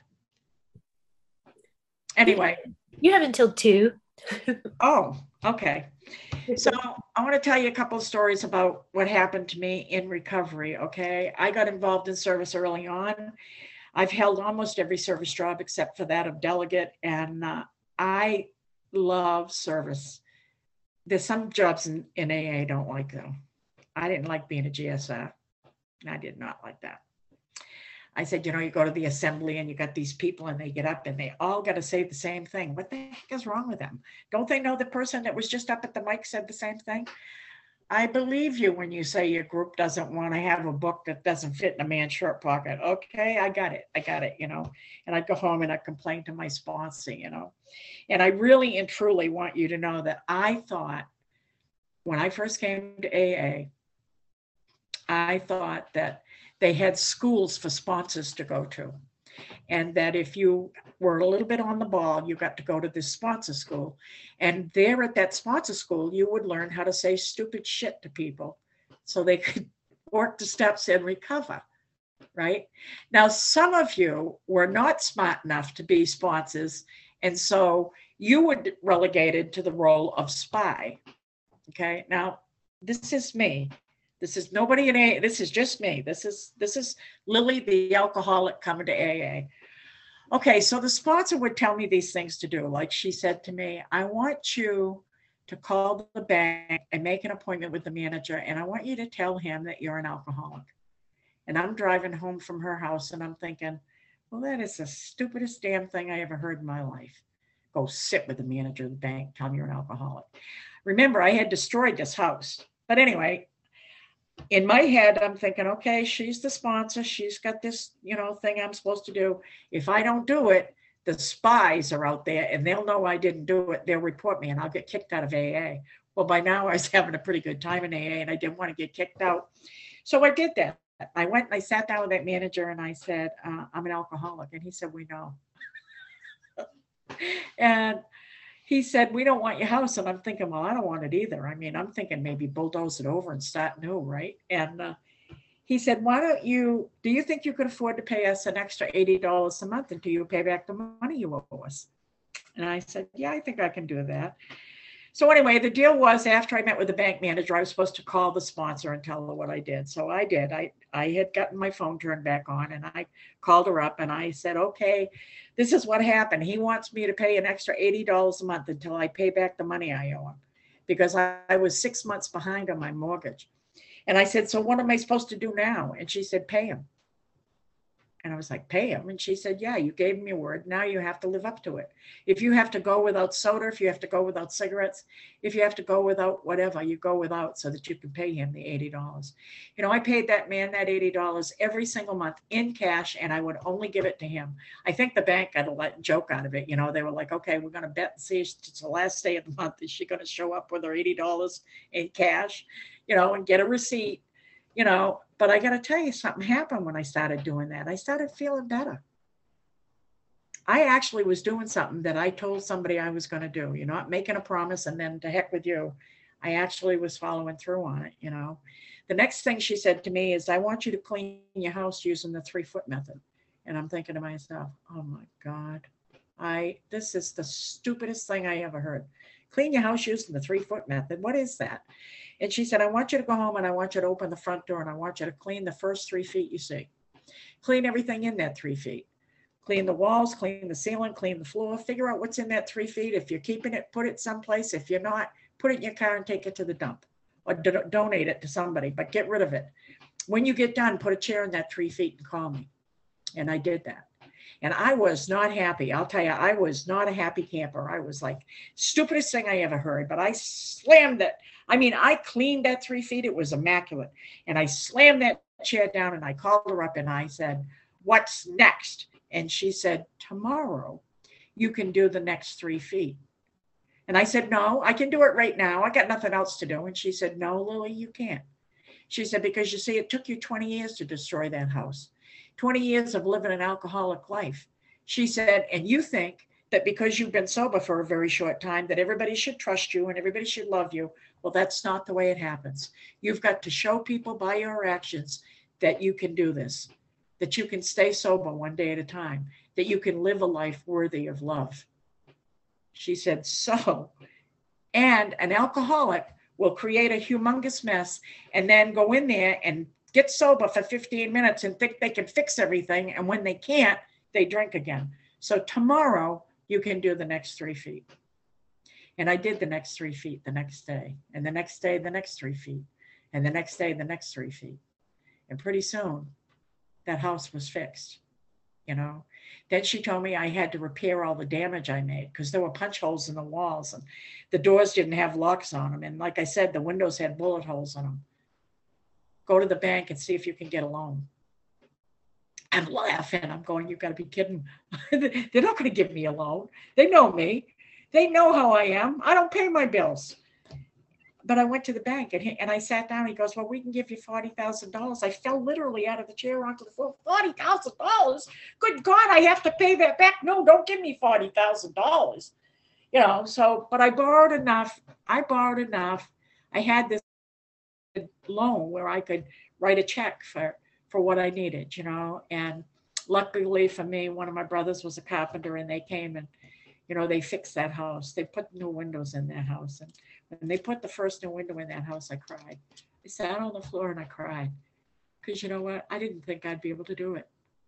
Anyway. You have until 2. Oh, okay. So I want to tell you a couple of stories about what happened to me in recovery, okay? I got involved in service early on. I've held almost every service job except for that of delegate, and I love service. There's some jobs in AA I don't like, though. I didn't like being a GSR. I did not like that. I said, you know, you go to the assembly and you got these people and they get up and they all got to say the same thing. What the heck is wrong with them? Don't they know the person that was just up at the mic said the same thing? I believe you when you say your group doesn't want to have a book that doesn't fit in a man's shirt pocket. Okay, I got it, you know. And I'd go home and I'd complain to my sponsor, you know. And I really and truly want you to know that I thought when I first came to AA, I thought that they had schools for sponsors to go to. And that if you were a little bit on the ball, you got to go to this sponsor school. And there at that sponsor school, you would learn how to say stupid shit to people so they could work the steps and recover, right? Now, some of you were not smart enough to be sponsors. And so you were relegated to the role of spy, okay? Now, this is me. This is nobody in AA. This is just me. This is Lily, the alcoholic, coming to AA. Okay, so the sponsor would tell me these things to do. Like she said to me, I want you to call the bank and make an appointment with the manager, and I want you to tell him that you're an alcoholic. And I'm driving home from her house, and I'm thinking, well, that is the stupidest damn thing I ever heard in my life. Go sit with the manager of the bank, tell him you're an alcoholic. Remember, I had destroyed this house. But anyway, in my head, I'm thinking, okay, she's the sponsor. She's got this, you know, thing I'm supposed to do. If I don't do it, the spies are out there and they'll know I didn't do it. They'll report me and I'll get kicked out of AA. Well, by now I was having a pretty good time in AA and I didn't want to get kicked out. So I did that. I went and I sat down with that manager and I said, I'm an alcoholic. And he said, we know. And he said, we don't want your house. And I'm thinking, well, I don't want it either. I mean, I'm thinking maybe bulldoze it over and start new, right? And he said, do you think you could afford to pay us an extra $80 a month until you pay back the money you owe us? And I said, yeah, I think I can do that. So anyway, the deal was after I met with the bank manager, I was supposed to call the sponsor and tell her what I did. So I did. I had gotten my phone turned back on and I called her up and I said, okay, this is what happened. He wants me to pay an extra $80 a month until I pay back the money I owe him because I was 6 months behind on my mortgage. And I said, so what am I supposed to do now? And she said, pay him. And I was like, pay him? And she said, yeah, you gave me your word. Now you have to live up to it. If you have to go without soda, if you have to go without cigarettes, if you have to go without whatever, you go without so that you can pay him the $80. You know, I paid that man that $80 every single month in cash, and I would only give it to him. I think the bank got a joke out of it. You know, they were like, okay, we're going to bet and see if it's the last day of the month. Is she going to show up with her $80 in cash, you know, and get a receipt? You know, but I got to tell you, something happened when I started doing that. I started feeling better. I actually was doing something that I told somebody I was going to do, you know, not making a promise and then to heck with you. I actually was following through on it, you know. The next thing she said to me is, I want you to clean your house using the 3-foot method. And I'm thinking to myself, oh my God, This is the stupidest thing I ever heard. Clean your house using the 3-foot method. What is that? And she said, I want you to go home and I want you to open the front door and I want you to clean the first 3 feet you see. Clean everything in that 3 feet. Clean the walls, clean the ceiling, clean the floor, figure out what's in that 3 feet. If you're keeping it, put it someplace. If you're not, put it in your car and take it to the dump or donate it to somebody, but get rid of it. When you get done, put a chair in that 3 feet and call me. And I did that. And I was not happy. I'll tell you, I was not a happy camper. I was like, stupidest thing I ever heard, but I slammed it. I mean, I cleaned that 3 feet. It was immaculate. And I slammed that chair down and I called her up and I said, what's next? And she said, tomorrow you can do the next 3 feet. And I said, no, I can do it right now. I got nothing else to do. And she said, no, Lily, you can't. She said, because you see, it took you 20 years to destroy that house. 20 years of living an alcoholic life. She said, and you think that because you've been sober for a very short time, that everybody should trust you and everybody should love you. Well, that's not the way it happens. You've got to show people by your actions that you can do this, that you can stay sober one day at a time, that you can live a life worthy of love. She said, so, and an alcoholic will create a humongous mess and then go in there and get sober for 15 minutes and think they can fix everything. And when they can't, they drink again. So tomorrow you can do the next 3 feet. And I did the next 3 feet the next day, and the next day, the next 3 feet, and the next day, the next 3 feet. And pretty soon that house was fixed, you know. Then she told me I had to repair all the damage I made because there were punch holes in the walls and the doors didn't have locks on them. And like I said, the windows had bullet holes in them. Go to the bank and see if you can get a loan. I'm laughing. I'm going, you've got to be kidding. They're not going to give me a loan. They know me. They know how I am. I don't pay my bills. But I went to the bank and I sat down. He goes, well, we can give you $40,000. I fell literally out of the chair onto the floor. $40,000? Good God, I have to pay that back. No, don't give me $40,000. You know, so, but I borrowed enough. I had this loan where I could write a check for what I needed, you know. And luckily for me, one of my brothers was a carpenter and they came and, you know, they fixed that house. They put new windows in that house. And when they put the first new window in that house, I cried. I sat on the floor and I cried. Because you know what? I didn't think I'd be able to do it.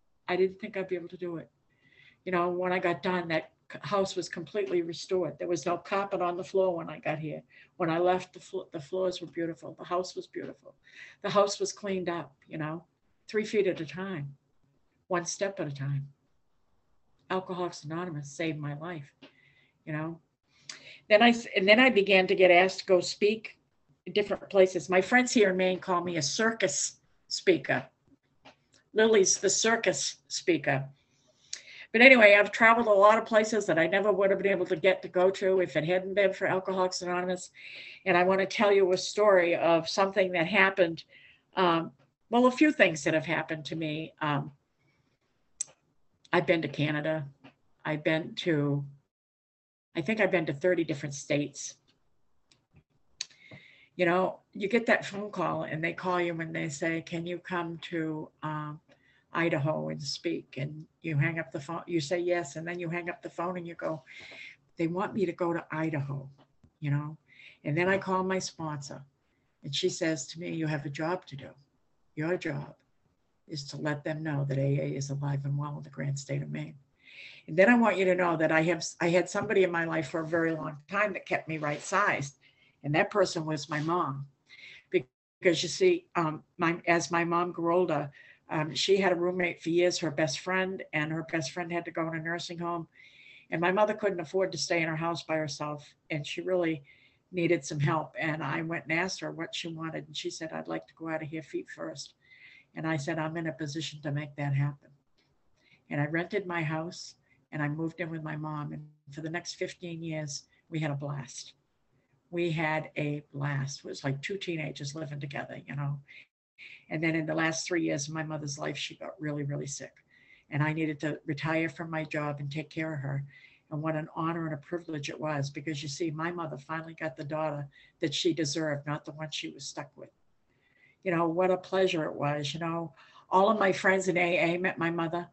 You know, when I got done, that house was completely restored. There was no carpet on the floor when I got here. When I left, the floors were beautiful. The house was beautiful. The house was cleaned up, you know, 3 feet at a time, one step at a time. Alcoholics Anonymous saved my life, you know. Then I began to get asked to go speak in different places. My friends here in Maine call me a circus speaker. Lily's the circus speaker. But anyway, I've traveled a lot of places that I never would have been able to get to go to if it hadn't been for Alcoholics Anonymous. And I want to tell you a story of something that happened. Well, a few things that have happened to me. I've been to Canada. I think I've been to 30 different states. You know, you get that phone call and they call you and they say, can you come to Idaho and speak? And you hang up the phone, you say yes, and then you hang up the phone and you go, they want me to go to Idaho, you know? And then I call my sponsor and she says to me, you have a job to do. Your job is to let them know that AA is alive and well in the great state of Maine. And then I want you to know that I had somebody in my life for a very long time that kept me right-sized. And that person was my mom. Because you see, as my mom grew older, she had a roommate for years, her best friend, and her best friend had to go in a nursing home. And my mother couldn't afford to stay in her house by herself. And she really needed some help. And I went and asked her what she wanted. And she said, I'd like to go out of here feet first. And I said, I'm in a position to make that happen. And I rented my house and I moved in with my mom. And for the next 15 years, we had a blast. It was like two teenagers living together, you know. And then in the last 3 years of my mother's life, she got really, really sick. And I needed to retire from my job and take care of her. And what an honor and a privilege it was, because you see, my mother finally got the daughter that she deserved, not the one she was stuck with. You know, what a pleasure it was. You know, all of my friends in AA met my mother.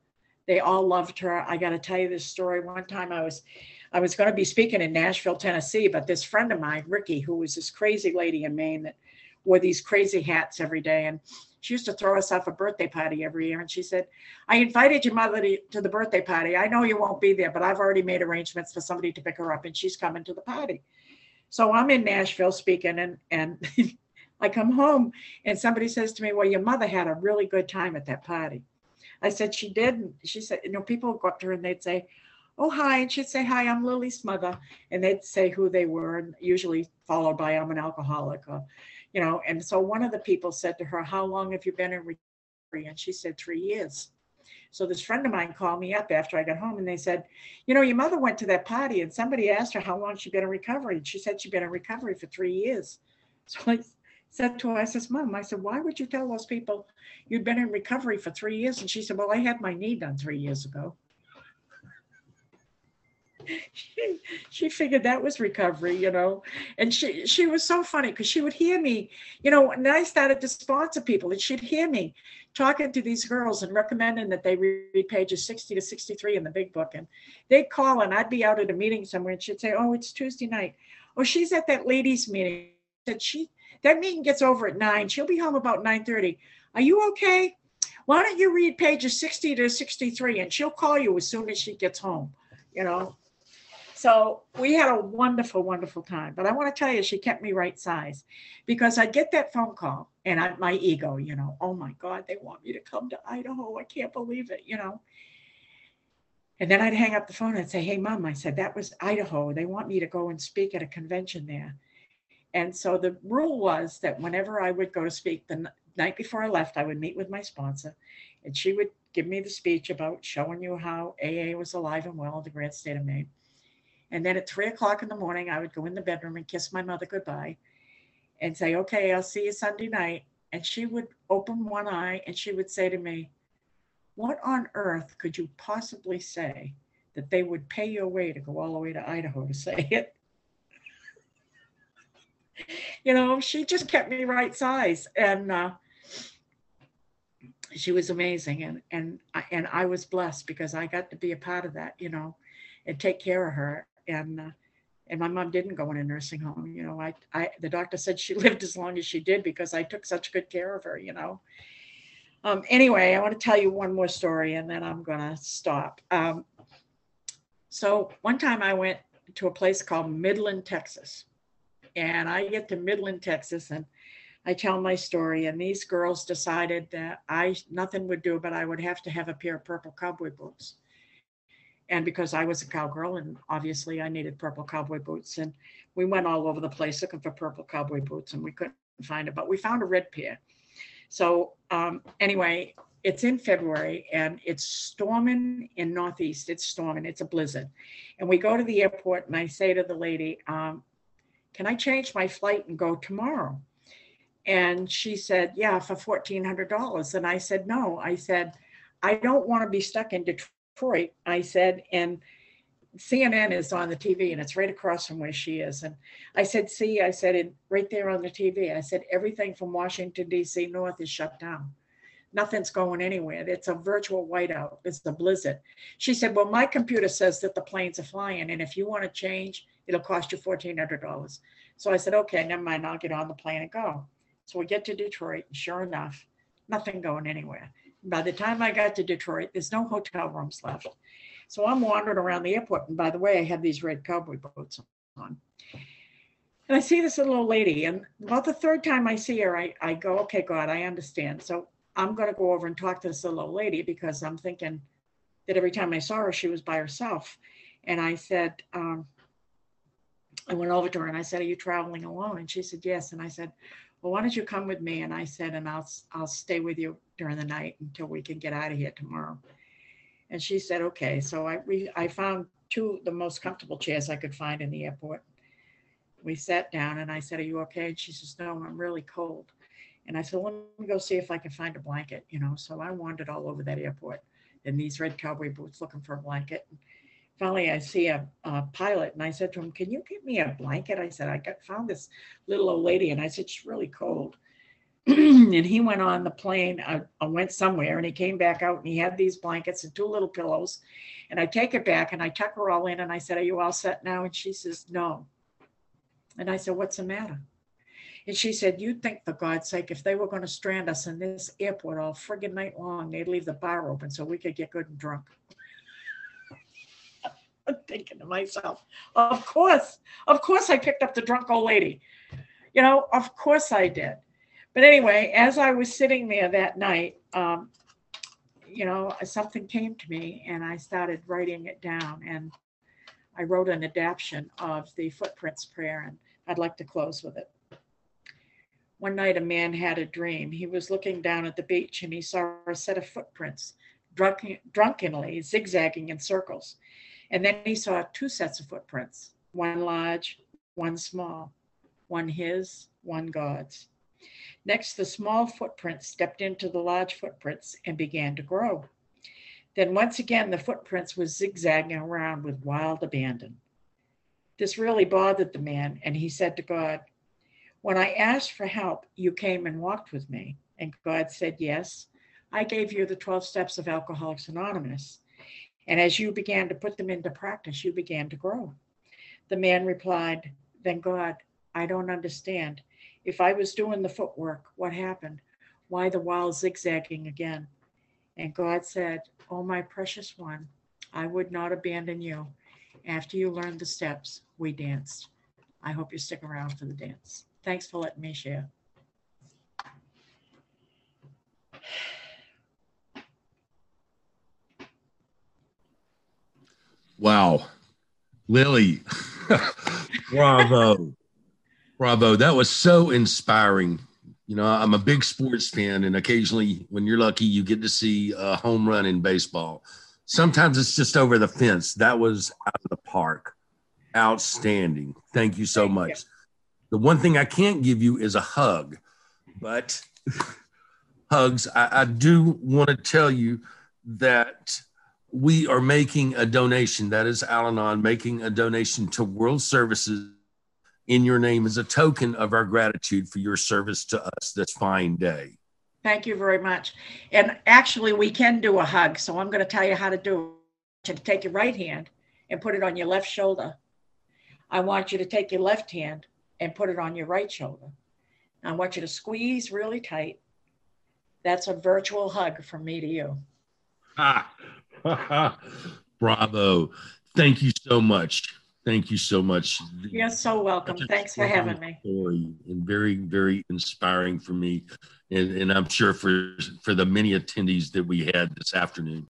They all loved her. I got to tell you this story. One time I was going to be speaking in Nashville, Tennessee, but this friend of mine, Ricky, who was this crazy lady in Maine that wore these crazy hats every day, and she used to throw us off a birthday party every year. And she said, I invited your mother to the birthday party. I know you won't be there, but I've already made arrangements for somebody to pick her up, and she's coming to the party. So I'm in Nashville speaking, and I come home, and somebody says to me, well, your mother had a really good time at that party. I said, she did. And she said, people would go up to her and they'd say, oh, hi. And she'd say, hi, I'm Lily's mother. And they'd say who they were, and usually followed by, I'm an alcoholic. Or, and so one of the people said to her, how long have you been in recovery? And she said, 3 years. So this friend of mine called me up after I got home, and they said, your mother went to that party and somebody asked her how long she'd been in recovery. And she said she'd been in recovery for 3 years. So I said to her, I said, Mom, I said, why would you tell those people you'd been in recovery for 3 years? And she said, well, I had my knee done 3 years ago. She figured that was recovery, and she was so funny because she would hear me, and I started to sponsor people, and she'd hear me talking to these girls and recommending that they read pages 60 to 63 in the big book. And they'd call, and I'd be out at a meeting somewhere, and she'd say, oh, it's Tuesday night. Oh, she's at that ladies' meeting. That meeting gets over at 9. She'll be home about 9:30. Are you okay? Why don't you read pages 60 to 63, and she'll call you as soon as she gets home, So we had a wonderful, wonderful time. But I want to tell you, she kept me right size, because I'd get that phone call, and my ego, oh my God, they want me to come to Idaho. I can't believe it, And then I'd hang up the phone and say, hey, Mom, I said, that was Idaho. They want me to go and speak at a convention there. And so the rule was that whenever I would go to speak, the night before I left, I would meet with my sponsor, and she would give me the speech about showing you how AA was alive and well in the great state of Maine. And then at 3:00 in the morning, I would go in the bedroom and kiss my mother goodbye and say, okay, I'll see you Sunday night. And she would open one eye and she would say to me, what on earth could you possibly say that they would pay your way to go all the way to Idaho to say it? She just kept me right size, and she was amazing. And I was blessed because I got to be a part of that, and take care of her. And my mom didn't go in a nursing home. The doctor said she lived as long as she did because I took such good care of her, Anyway, I want to tell you one more story and then I'm going to stop. So one time I went to a place called Midland, Texas. And I get to Midland, Texas, and I tell my story. And these girls decided that nothing would do, but I would have to have a pair of purple cowboy boots. And because I was a cowgirl, and obviously I needed purple cowboy boots. And we went all over the place looking for purple cowboy boots, and we couldn't find it, but we found a red pair. So anyway, it's in February, and it's storming in Northeast. It's storming. It's a blizzard. And we go to the airport, and I say to the lady, can I change my flight and go tomorrow? And she said, yeah, for $1,400. And I said, no. I said, I don't want to be stuck in Detroit. I said, and CNN is on the TV, and it's right across from where she is. And I said, see, I said, right there on the TV, I said, everything from Washington, D.C. north is shut down. Nothing's going anywhere. It's a virtual whiteout. It's the blizzard. She said, well, my computer says that the planes are flying, and if you want to change, it'll cost you $1,400. So I said, okay, never mind. I'll get on the plane and go. So we get to Detroit, and sure enough, nothing going anywhere. By the time I got to Detroit, there's no hotel rooms left. So I'm wandering around the airport. And by the way, I have these red cowboy boots on. And I see this little old lady. And about the third time I see her, I go, okay, God, I understand. So I'm going to go over and talk to this little old lady because I'm thinking that every time I saw her, she was by herself. And I said, I went over to her and I said, are you traveling alone? And she said, yes. And I said, well, why don't you come with me? And I said, and I'll stay with you during the night until we can get out of here tomorrow. And she said, okay. So I found the most comfortable chairs I could find in the airport. We sat down and I said, are you okay? And she says, no, I'm really cold. And I said, let me go see if I can find a blanket, So I wandered all over that airport in these red cowboy boots looking for a blanket. And finally, I see a pilot, and I said to him, can you get me a blanket? I said, found this little old lady, and I said, she's really cold. and he went on the plane. I went somewhere, and he came back out, and he had these blankets and two little pillows. And I take it back, and I tuck her all in, and I said, "Are you all set now?" And she says, "No." And I said, "What's the matter?" And she said, "You'd think, for God's sake, if they were going to strand us in this airport all friggin' night long, they'd leave the bar open so we could get good and drunk." I'm thinking to myself, of course I picked up the drunk old lady. Of course I did. But anyway, as I was sitting there that night, something came to me, and I started writing it down. And I wrote an adaptation of the Footprints prayer, and I'd like to close with it. One night, a man had a dream. He was looking down at the beach, and he saw a set of footprints drunkenly zigzagging in circles. And then he saw two sets of footprints, one large, one small, one his, one God's. Next, the small footprints stepped into the large footprints and began to grow. Then once again, the footprints were zigzagging around with wild abandon. This really bothered the man, and he said to God, "When I asked for help, you came and walked with me." And God said, "Yes, I gave you the 12 steps of Alcoholics Anonymous. And as you began to put them into practice, you began to grow." The man replied, "Then God, I don't understand. If I was doing the footwork, what happened? Why the wild zigzagging again?" And God said, "Oh, my precious one, I would not abandon you. After you learned the steps, we danced." I hope you stick around for the dance. Thanks for letting me share. Wow. Lily, bravo. Bravo. That was so inspiring. I'm a big sports fan, and occasionally, when you're lucky, you get to see a home run in baseball. Sometimes it's just over the fence. That was out of the park. Outstanding. Thank you so much. The one thing I can't give you is a hug, but hugs, I do want to tell you that we are making a donation. That is Al-Anon making a donation to World Services in your name as a token of our gratitude for your service to us this fine day. Thank you very much. And actually, we can do a hug. So I'm going to tell you how to do it. I want you to take your right hand and put it on your left shoulder. I want you to take your left hand and put it on your right shoulder. I want you to squeeze really tight. That's a virtual hug from me to you. Bravo. Thank you so much. Thank you so much. You're so welcome. Thanks for having me. Story, and very, very inspiring for me. And I'm sure for the many attendees that we had this afternoon.